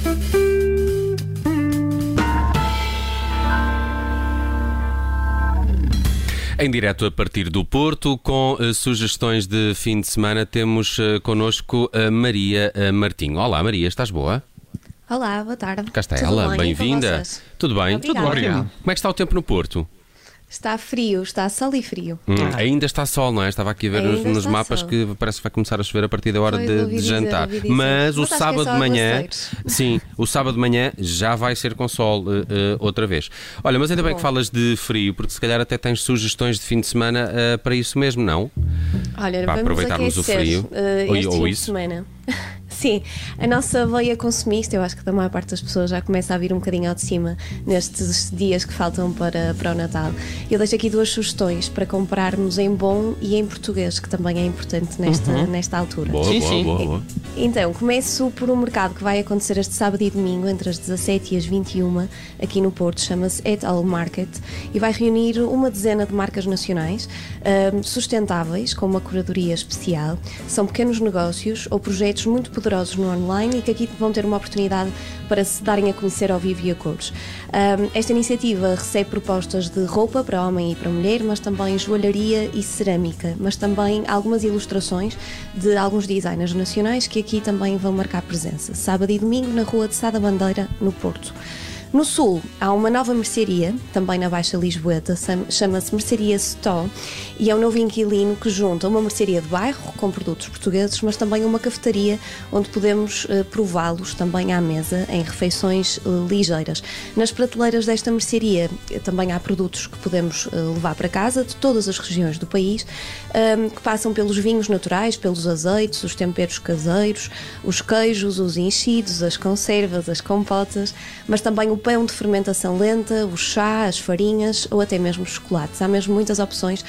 Em direto a partir do Porto, com sugestões de fim de semana, temos connosco a Maria Martinho. Olá Maria, estás boa? Olá, boa tarde. Cá está ela, bem-vinda. Tudo bem? Obrigada. Tudo ótimo. Como é que está o tempo no Porto? Está frio, está sol e frio. Ainda está sol, não é? Estava aqui a ver nos mapas sol. Que parece que vai começar a chover a partir da hora de jantar. Ouvi dizer. Mas o acho que é sábado só de manhã, aguaceiros. sim, o sábado de manhã já vai ser com sol outra vez. Olha, mas ainda bem que falas de frio, porque se calhar até tens sugestões de fim de semana para isso mesmo, não? Olha, Para vamos aproveitarmos aquecer, o frio. este Ou fim de isso. semana. Sim, a nossa veia consumista, eu acho que da maior parte das pessoas já começa a vir um bocadinho ao de cima nestes dias que faltam para o Natal. Eu deixo aqui duas sugestões para comprarmos em bom e em português, que também é importante nesta altura. Boa. Então, começo por um mercado que vai acontecer este sábado e domingo, entre as 17 e as 21, aqui no Porto, chama-se Et Al Market, e vai reunir uma dezena de marcas nacionais sustentáveis, com uma curadoria especial. São pequenos negócios ou projetos muito poderosos no online e que aqui vão ter uma oportunidade para se darem a conhecer ao vivo e a cores. Esta iniciativa recebe propostas de roupa para homem e para mulher, mas também joalharia e cerâmica, mas também algumas ilustrações de alguns designers nacionais que aqui também vão marcar presença. Sábado e domingo na Rua de Sá da Bandeira, no Porto. No Sul, há uma nova mercearia, também na Baixa Lisboeta, chama-se Mercearia Stó, e é um novo inquilino que junta uma mercearia de bairro, com produtos portugueses, mas também uma cafetaria, onde podemos prová-los também à mesa, em refeições ligeiras. Nas prateleiras desta mercearia também há produtos que podemos levar para casa, de todas as regiões do país, que passam pelos vinhos naturais, pelos azeites, os temperos caseiros, os queijos, os enchidos, as conservas, as compotas, mas também o pão de fermentação lenta, o chá, as farinhas ou até mesmo os chocolates. Há mesmo muitas opções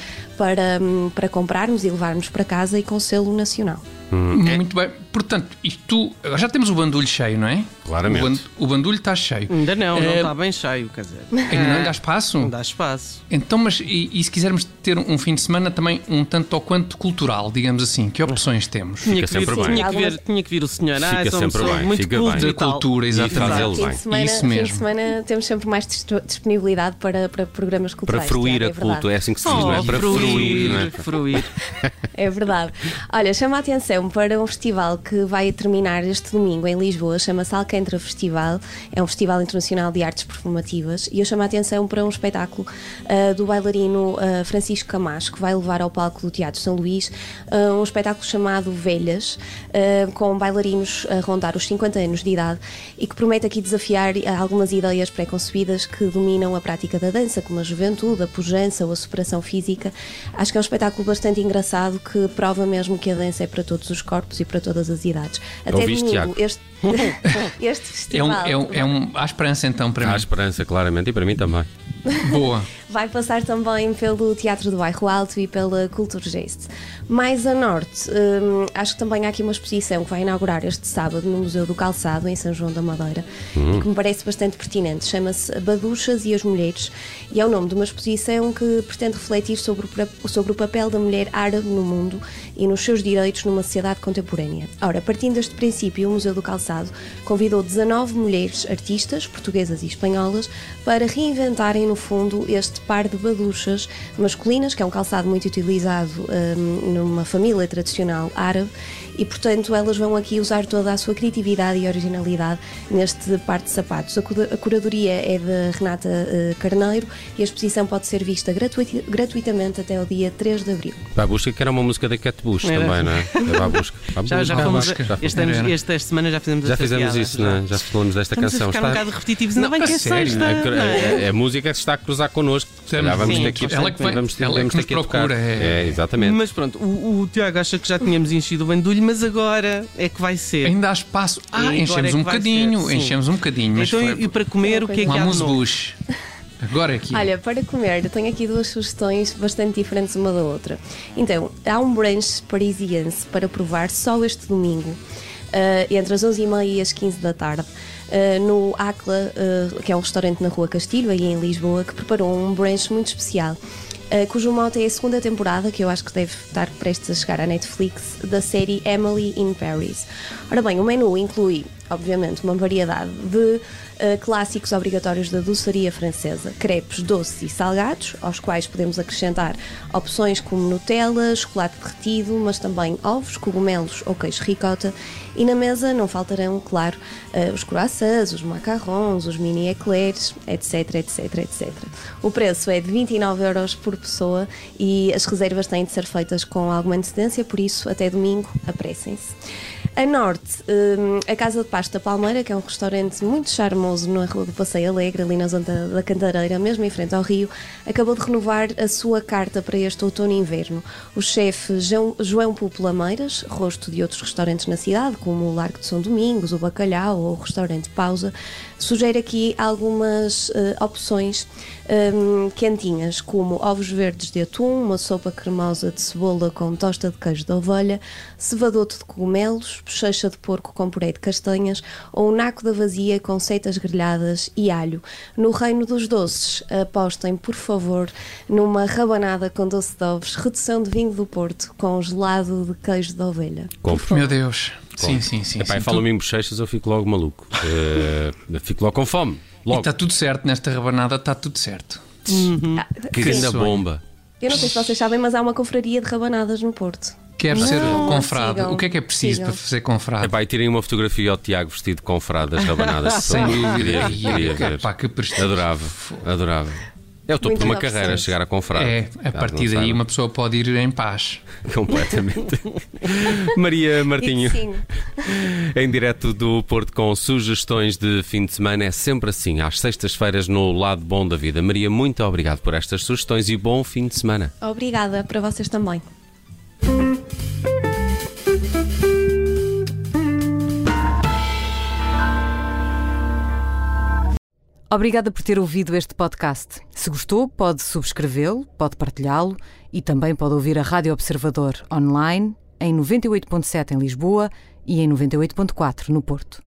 para comprarmos e levarmos para casa e com selo nacional. Muito bem. Portanto, agora já temos o bandulho cheio, não é? Claramente. O bandulho está cheio. Ainda não está bem cheio, quer dizer. Ainda não dá espaço? Não dá espaço. Então, mas e se quisermos ter um fim de semana também um tanto ou quanto cultural, digamos assim, que opções temos? Fica sempre bem. Tinha que vir o senhor. Fica Sou uma sempre pessoa bem, muito fica culta bem. e tal. Cultura, exatamente. Isso Fim de mesmo. semana temos sempre mais disponibilidade para programas Para culturais. fruir Tiago, a é verdade. culto, é assim que se diz, não é? Para fruir, não é? fruir. É verdade. Olha, chama a atenção para um festival que vai terminar este domingo em Lisboa, chama-se Alcântara Festival, é um festival internacional de artes performativas, e eu chamo a atenção para um espetáculo do bailarino Francisco Camacho, que vai levar ao palco do Teatro São Luís um espetáculo chamado Velhas, com bailarinos a rondar os 50 anos de idade, e que promete aqui desafiar algumas ideias pré-concebidas que dominam a prática da dança, como a juventude, a pujança ou a superação física. Acho que é um espetáculo bastante engraçado que prova mesmo que a dança é para todos os corpos e para todas as idades. Até Ouviste, domingo, Tiago? este festival Há esperança então para Há mim. esperança, claramente, e para mim também. Boa. vai passar também pelo Teatro do Bairro Alto e pela Kulturgeest. Mais a norte, acho que também há aqui uma exposição que vai inaugurar este sábado no Museu do Calçado, em São João da Madeira, que me parece bastante pertinente. Chama-se Baduchas e as Mulheres, e é o nome de uma exposição que pretende refletir sobre o papel da mulher árabe no mundo e nos seus direitos numa sociedade contemporânea. Ora, partindo deste princípio, o Museu do Calçado convidou 19 mulheres artistas, portuguesas e espanholas, para reinventarem, no fundo, este par de baduchas masculinas, que é um calçado muito utilizado numa família tradicional árabe, e, portanto, elas vão aqui usar toda a sua criatividade e originalidade neste par de sapatos. A curadoria é de Renata Carneiro e a exposição pode ser vista gratuitamente até o dia 3 de abril. Babushka, que era uma música da Kate Bush também, não é? Da Babushka. Já fomos, esta semana já fizemos esta fizemos piada, isso, não é? Já falamos desta canção. Estamos a ficar um bocado repetitivos, ainda bem que é sexta. A música está a cruzar connosco. Vamos ter que ela que nos procura. Exatamente. Mas pronto, o Tiago acha que já tínhamos enchido o bandulho, mas agora é que vai ser. Ainda há espaço. Enchemos um bocadinho. Enchemos um bocadinho. Então, e para comer, o que é que há de novo? Bush. Agora é aqui. Olha, para comer, eu tenho aqui duas sugestões bastante diferentes uma da outra. Então, há um brunch parisiense para provar só este domingo, entre as 11h30 e as 15 da tarde, no Acla, que é um restaurante na Rua Castilho, aí em Lisboa, que preparou um brunch muito especial, cujo mote é a segunda temporada, que eu acho que deve estar prestes a chegar à Netflix, da série Emily in Paris. Ora bem, o menu inclui obviamente, uma variedade de clássicos obrigatórios da doçaria francesa, crepes doces e salgados, aos quais podemos acrescentar opções como Nutella, chocolate derretido, mas também ovos, cogumelos ou queijo ricota. E na mesa não faltarão, claro, os croissants, os macarrons, os mini eclairs, etc, etc, etc. O preço é de 29 € por pessoa e as reservas têm de ser feitas com alguma antecedência, por isso, até domingo, apressem-se. A norte, a Casa de Pasta Palmeira, que é um restaurante muito charmoso na Rua do Passeio Alegre, ali na zona da Cantareira, mesmo em frente ao Rio, acabou de renovar a sua carta para este outono e inverno. O chefe João Pupo Lameiras, rosto de outros restaurantes na cidade, como o Largo de São Domingos, o Bacalhau ou o restaurante Pausa, sugere aqui algumas opções quentinhas, como ovos verdes de atum, uma sopa cremosa de cebola com tosta de queijo de ovelha, cevadoto de cogumelos, bochecha de porco com puré de castanhas ou um naco da vazia com seitas grelhadas e alho. No reino dos doces, apostem, por favor, numa rabanada com doce de ovos, redução de vinho do Porto com gelado de queijo de ovelha. Meu Deus. Sim. Epá, fala-me em bochechas, eu fico logo maluco. Fico logo com fome. Logo. E está tudo certo nesta rabanada, está tudo certo. Que grande bomba. Eu não sei se vocês sabem, mas há uma confraria de rabanadas no Porto. Quer ser confrado? Sigam, O que é preciso para ser confrado? Epá, e tirem uma fotografia ao Tiago vestido de confrado das rabanadas. Sem dúvida. Queria ver. Pá, que prestígio. Adorava. É o topo de uma Muito carreira, opções. chegar a confrado. É, a partir daí uma pessoa pode ir em paz. Completamente. Maria Martinho, Sim. em direto do Porto com sugestões de fim de semana. É sempre assim, às sextas-feiras no Lado Bom da Vida. Maria, muito obrigado por estas sugestões e bom fim de semana. Obrigada, para vocês também. Obrigada por ter ouvido este podcast. Se gostou, pode subscrevê-lo, pode partilhá-lo e também pode ouvir a Rádio Observador online em 98.7 em Lisboa e em 98.4 no Porto.